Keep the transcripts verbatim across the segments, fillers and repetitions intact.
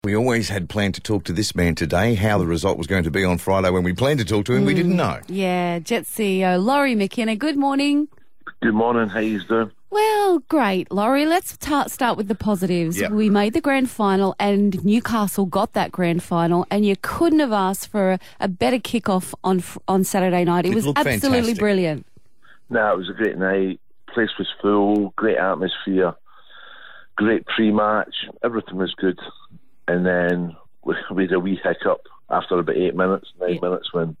We always had planned to talk to this man today. How the result was going to be on Friday when we planned to talk to him, mm. we didn't know. Yeah, Jet C E O Laurie McKenna, good morning. Good morning. How you doing? Well, great, Laurie. Let's ta- start with the positives. Yep. We made the grand final and Newcastle got that grand final, and you couldn't have asked for a, a better kickoff on on Saturday night. It, It was looked absolutely fantastic. brilliant. No, it was a great night. Place was full, great atmosphere, great pre-match. Everything was good. And then we, we had a wee hiccup after about eight minutes, nine Yeah. minutes when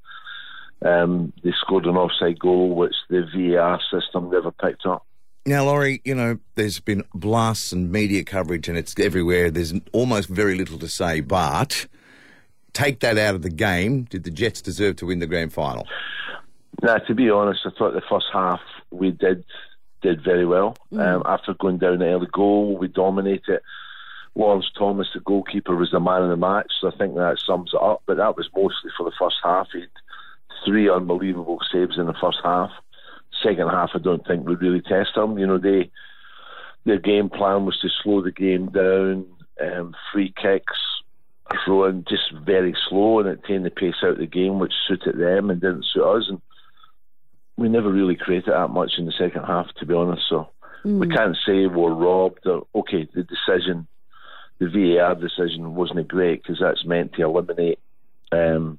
um, they scored an offside goal, which the V A R system never picked up. Now, Laurie, you know, there's been blasts and media coverage and it's everywhere. There's almost very little to say, but take that out of the game. Did the Jets deserve to win the grand final? Now, to be honest, I thought the first half we did did very well. Mm. Um, after going down an early goal, we dominated. Lawrence Thomas, the goalkeeper, was the man of the match, so I think that sums it up. But that was mostly for the first half. He had three unbelievable saves in the first half. Second half, I don't think we really test them. You know, they their game plan was to slow the game down, um, free kicks, throwing just very slow, and it taking the pace out of the game, which suited them and didn't suit us. And we never really created that much in the second half, to be honest. So Mm. we can't say we're robbed. Or, okay, the decision, the V A R decision wasn't great because that's meant to eliminate um,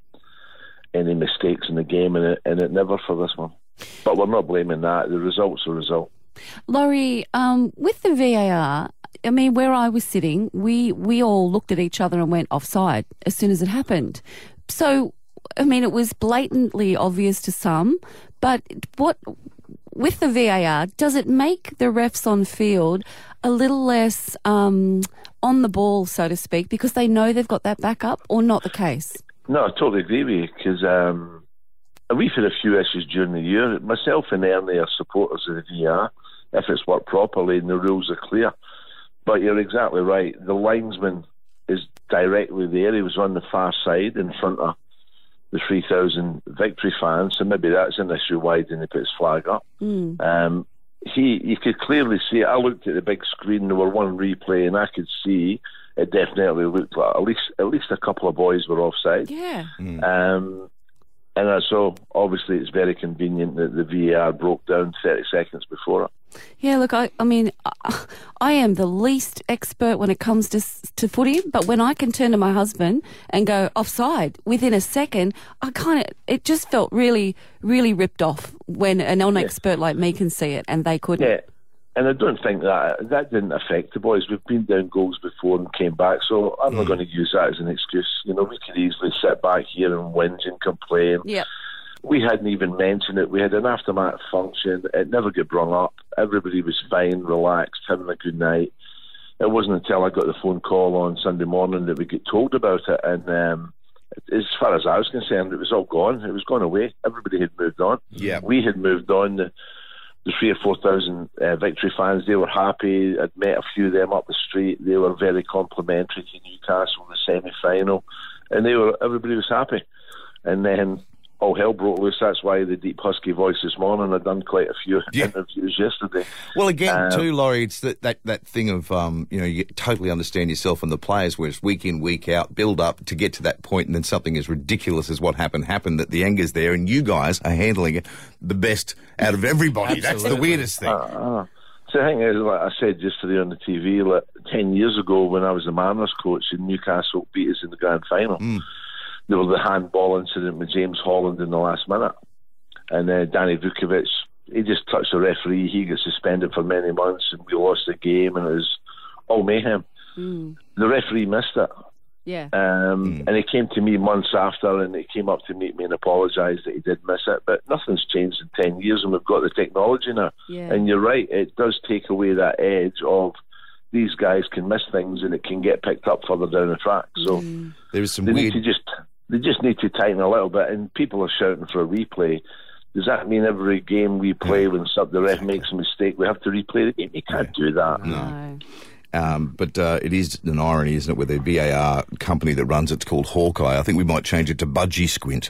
any mistakes in the game, and it, and it never for this one. But we're not blaming that. The result's the result. Laurie, um, with the V A R, I mean, where I was sitting, we, we all looked at each other and went offside as soon as it happened. So, I mean, it was blatantly obvious to some, but what with the V A R, does it make the refs on field a little less um, on the ball, so to speak, because they know they've got that backup, or not the case? No, I totally agree with you, because um, we've had a few issues during the year. Myself and Ernie are supporters of the V A R, if it's worked properly and the rules are clear. But you're exactly right. The linesman is directly there. He was on the far side in front of the three thousand Victory fans, so maybe that's an issue why he didn't put his flag up. Mm. Um, he, you could clearly see it. I looked at the big screen, there were one replay, and I could see it definitely looked like at least at least a couple of boys were offside. Yeah. Mm. Um, and uh, so obviously it's very convenient that the V A R broke down thirty seconds before it. Yeah, look, I, I mean, I, I am the least expert when it comes to to footy, but when I can turn to my husband and go offside within a second, I kind of, it just felt really, really ripped off when a non-expert like me can see it and they couldn't. Yeah, and I don't think that that didn't affect the boys. We've been down goals before and came back, so I'm mm. not going to use that as an excuse. You know, we could easily sit back here and whinge and complain. Yeah. We hadn't even mentioned it. We had an aftermath function. It never got brought up. Everybody was fine, relaxed, having a good night. It wasn't until I got the phone call on Sunday morning that we got told about it. And um, as far as I was concerned, it was all gone. It was gone away. Everybody had moved on. Yeah. We had moved on. The, the three or four thousand uh, Victory fans, they were happy. I'd met a few of them up the street. They were very complimentary to Newcastle in the semi-final. And they were. Everybody was happy. And then all hell broke loose. That's why the deep husky voice this morning. I've done quite a few Yeah. interviews yesterday. Well, again, Um, too, Laurie, it's that, that, that thing of, um, you know, you totally understand yourself and the players, where it's week in, week out, build up to get to that point, and then something as ridiculous as what happened happened, that the anger's there, and you guys are handling it the best out of everybody. That's the weirdest thing. Uh, uh, so the thing is, like I said yesterday on the T V, like ten years ago when I was the Mariners coach and Newcastle beat us in the grand final, Mm. there was the handball incident with James Holland in the last minute. And uh, Danny Vukovic, he just touched the referee. He got suspended for many months and we lost the game and it was all mayhem. Mm. The referee missed it. Yeah. Um, Mm. And he came to me months after and he came up to meet me and apologised that he did miss it. But nothing's changed in ten years and we've got the technology now. Yeah. And you're right, it does take away that edge of these guys can miss things and it can get picked up further down the track. So Mm. There was some they weird... need to just they just need to tighten a little bit. And people are shouting for a replay. Does that mean every game we play, when sub the ref makes a mistake, we have to replay the game? You can't Yeah. do that. No. Um, but uh, it is an irony, isn't it, with the V A R company that runs it's called Hawkeye. I think we might change it to Budgie Squint.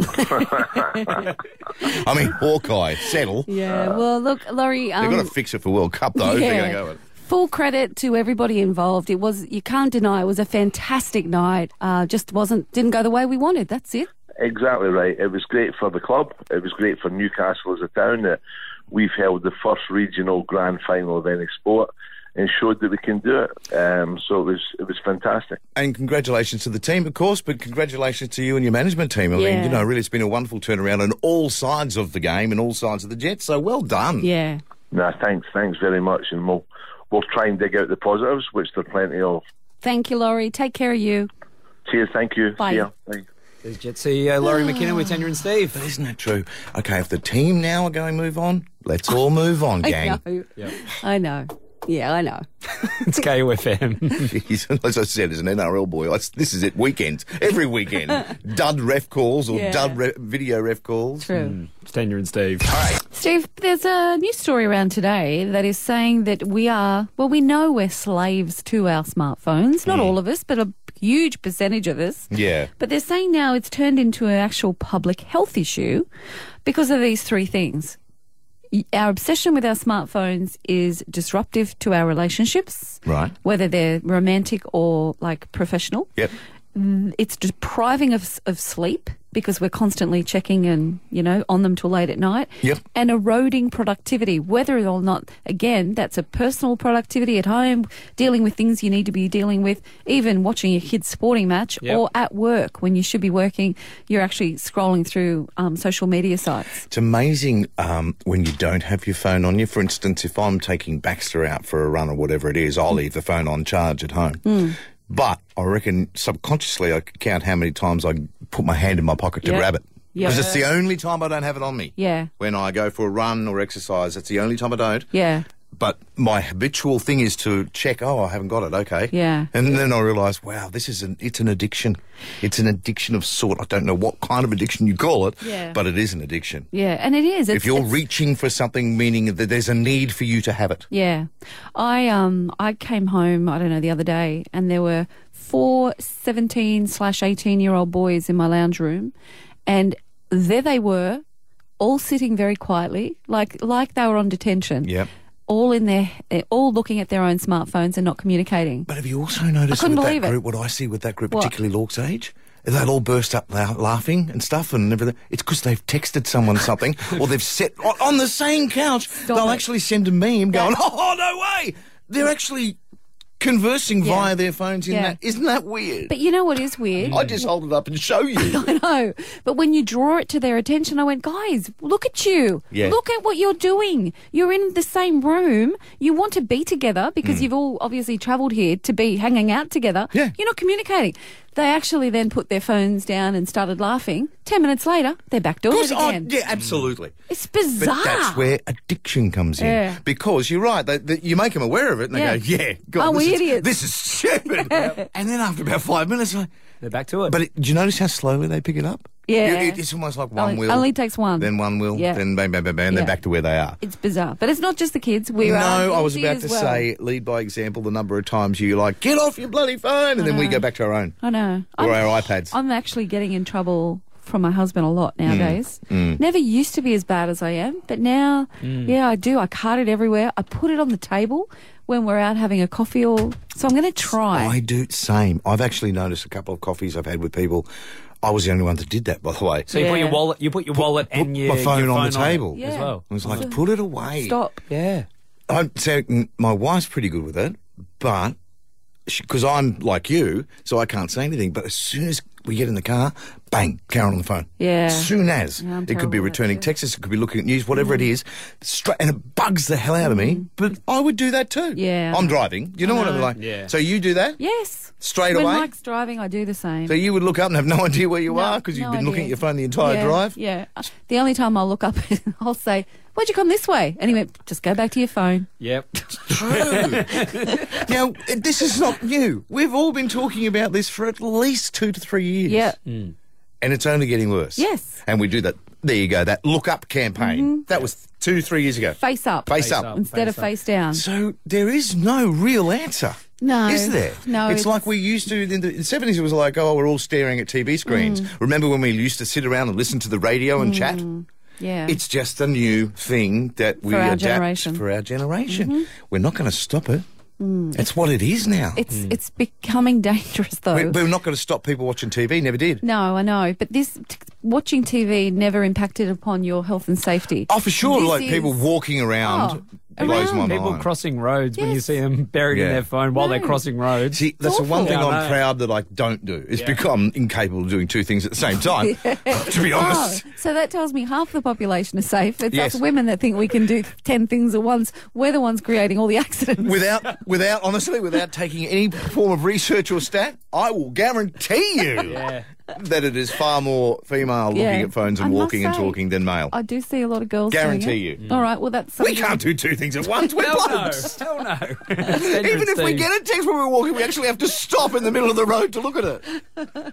I mean, Hawkeye, settle. Yeah, well, look, Laurie... Um, They've got to fix it for World Cup, though, if they're going to go with it. Full credit to everybody involved. It was, you can't deny, it was a fantastic night. Uh, just wasn't, didn't go the way we wanted. That's it. Exactly right. It was great for the club. It was great for Newcastle as a town that we've held the first regional grand final of any sport and showed that we can do it. Um, so it was it was fantastic. And congratulations to the team, of course, but congratulations to you and your management team. I Yeah. mean, you know, really, it's been a wonderful turnaround on all sides of the game and all sides of the Jets. So well done. Yeah. Nah, thanks, thanks very much, and we'll we'll try and dig out the positives, which there are plenty of. Thank you, Laurie. Take care of you. Cheers, thank you. Bye. See ya. Bye. There's Jet C E O Laurie McKinnon with Tanya and Steve. But isn't that true? Okay, if the team now are going to move on, let's all move on, gang. I know. Yep. I know. Yeah, I know. It's K O F M. Jeez, as I said, as an N R L boy, I, this is it, weekends. Every weekend. Dud ref calls or Yeah. dud re- video ref calls. True. It's Tanya and Steve. Steve, there's a news story around today that is saying that we are, well, we know we're slaves to our smartphones. Not all of us, but a huge percentage of us. Yeah. But they're saying now it's turned into an actual public health issue because of these three things. Our obsession with our smartphones is disruptive to our relationships, Right. whether they're romantic or like professional. Yep. It's depriving us of sleep because we're constantly checking and, you know, on them till late at night. Yep. And eroding productivity, whether or not, again, that's a personal productivity at home, dealing with things you need to be dealing with, even watching your kid's sporting match, Yep. or at work when you should be working, you're actually scrolling through um, social media sites. It's amazing um, when you don't have your phone on you. For instance, if I'm taking Baxter out for a run or whatever it is, I'll leave the phone on charge at home. Mm. But I reckon subconsciously I could count how many times I put my hand in my pocket to Yep. grab it. Yep. Because it's the only time I don't have it on me. Yeah. When I go for a run or exercise, it's the only time I don't. Yeah. But my habitual thing is to check, oh, I haven't got it, okay. Yeah. And then I realise, wow, this is an, it's an addiction. It's an addiction of sort. I don't know what kind of addiction you call it, Yeah. but it is an addiction. Yeah, and it is. It's, If you're it's- reaching for something, meaning that there's a need for you to have it. Yeah. I um I came home, I don't know, the other day, and there were four seventeen slash eighteen year old boys in my lounge room, and there they were, all sitting very quietly, like like they were on detention. Yep. All in their, all looking at their own smartphones and not communicating. But have you also noticed I couldn't with that believe it. group, what I see with that group, What? particularly Lork's age? They'll all burst up la- laughing and stuff and everything. It's because they've texted someone something or they've set on, on the same couch. they'll it. actually send a meme going, That- oh, no way! They're actually conversing Yeah. via their phones in Yeah. that. Isn't that weird? But you know what is weird? I just hold it up and show you. I know. But when you draw it to their attention, I went, guys, look at you. Yeah. Look at what you're doing. You're in the same room. You want to be together because you've all obviously travelled here to be hanging out together. Yeah. You're not communicating. They actually then put their phones down and started laughing. Ten minutes later, they're back doing it Oh, again. yeah, absolutely. It's bizarre. But that's where addiction comes in. Yeah. Because you're right, they, they, you make them aware of it and they Yeah. go, yeah, God, Oh, this, we is, idiots. this is stupid. And then after about five minutes, like, They're back to it. but it, do you notice how slowly they pick it up? Yeah. It- it's almost like one Only- will. only takes one. Then one will. Yeah. Then bang, bang, bang, bang, and Yeah. they're back to where they are. It's bizarre. But it's not just the kids. We no, are I was guilty about to as well. say, lead by example, the number of times you like, get off your bloody phone, and then we know. go back to our own. I know. Or I'm- our iPads. I'm actually getting in trouble from my husband a lot nowadays. Mm. Never used to be as bad as I am, but now, yeah, I do. I cart it everywhere. I put it on the table when we're out having a coffee or... So I'm going to try. I do same. I've actually noticed a couple of coffees I've had with people. I was the only one that did that, by the way. so you put Yeah. your wallet, you put your wallet put and your, my phone your on the phone table. it Yeah. as well. I was like, put it away. Stop. Yeah. I'm, so, mm, my wife's pretty good with it, but because I'm like you, so I can't say anything. But as soon as we get in the car, bang, Karen on the phone. Yeah. As soon as. Yeah, I'm it could terrible be at that returning too. texts, it could be looking at news, whatever it is, straight, and it bugs the hell out of me. But I would do that too. Yeah. I'm driving. You know, what I'm know. like? Yeah. So you do that? Yes. Straight when away? Mike's driving, I do the same. So you would look up and have no idea where you No, are because you've no been looking idea. at your phone the entire yeah, drive? Yeah. The only time I'll look up, I'll say, why'd you come this way? And he went, just go back to your phone. Yep. True. Now, this is not new. We've all been talking about this for at least two to three years. Yeah. And it's only getting worse. Yes. And we do that. There you go, that look up campaign. That was two, three years ago. Face up. Face, Face up. up. Instead of Face up. face down. So there is no real answer. No. Is there? No, It's, it's- like we used to in the, in the seventies. It was like, oh, we're all staring at T V screens. Mm. Remember when we used to sit around and listen to the radio and chat? Yeah. It's just a new thing that we For our adapt generation. for our generation. We're not going to stop it. It's what it is now. It's it's becoming dangerous, though. We, we're not going to stop people watching T V. Never did. No, I know, but this t- watching T V never impacted upon your health and safety. Oh, for sure. This like is- people walking around Oh, blows my around. People mind. crossing roads when you Yes. see them buried in Yeah. their phone while No. they're crossing roads. See, that's the one awful. thing Yeah, I I'm know. proud that I don't do is Yeah. become incapable of doing two things at the same time. To be Oh, honest. so that tells me half the population is safe. It's Yes. us women that think we can do ten things at once. We're the ones creating all the accidents. Without, without, honestly, without taking any form of research or stat, I will guarantee you Yeah. that it is far more female looking Yeah. at phones and I must walking and say, talking than male. I do see a lot of girls Guarantee doing it. you. All right, well, that's We something- can't do two things at once. We're Hell no. blokes. Hell no. Even if we get a text when we're walking, we actually have to stop in the middle of the road to look at it.